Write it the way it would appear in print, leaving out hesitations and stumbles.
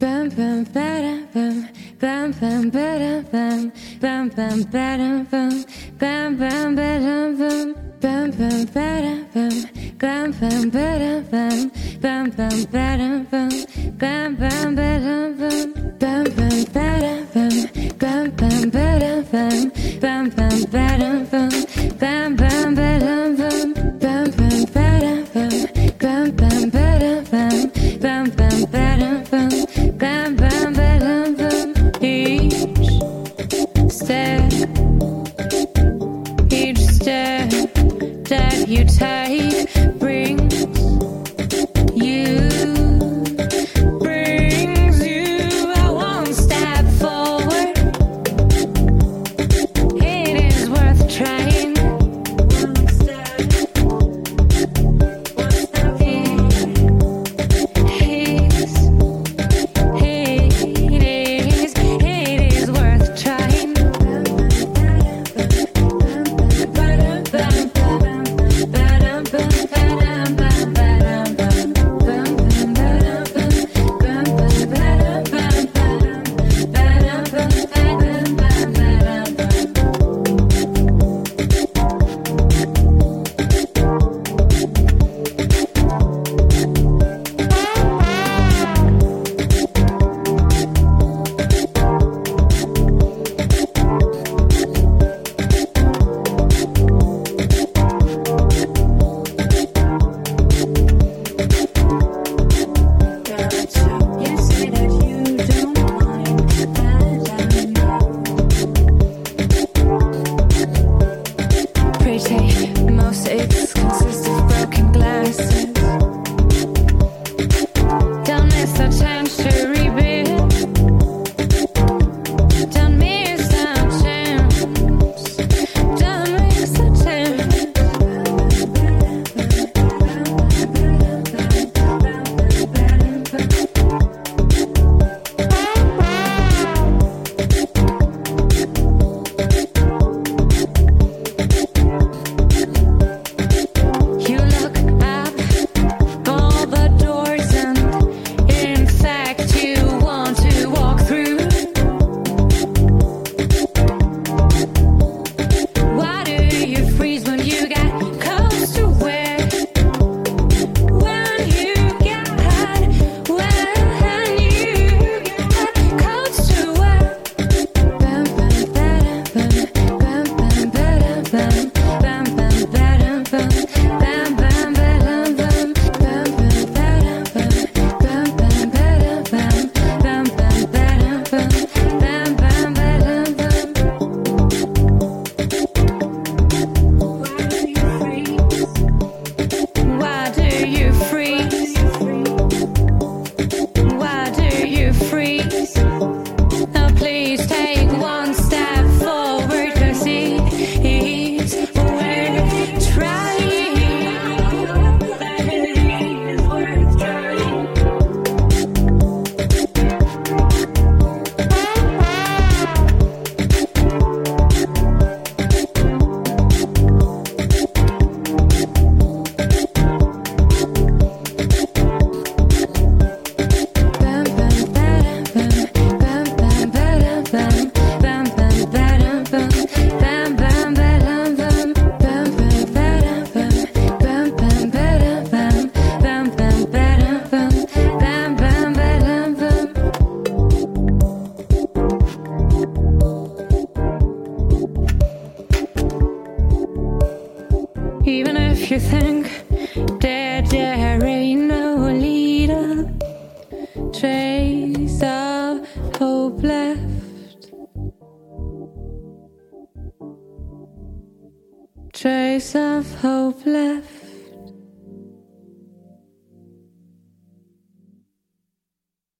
Bum bum ba bum bum bum ba bum bum bum ba bum bum bum ba bum bum bum ba bum bum bum ba bum bum bum ba bum bum bum ba bum bum bum ba bum bum bum ba bum bum bum ba bum bum bum ba bum bum bum ba bum bum bum ba bum bum bum ba bum bam bam bam bam. Each step that you take brings you one step forward. It is worth trying. One step most aches consist of broken glasses. Don't miss the chance to rebuild. Don't miss the chance. Don't miss the chance. Even if you think that there ain't no leader, trace of hope left, trace of hope left.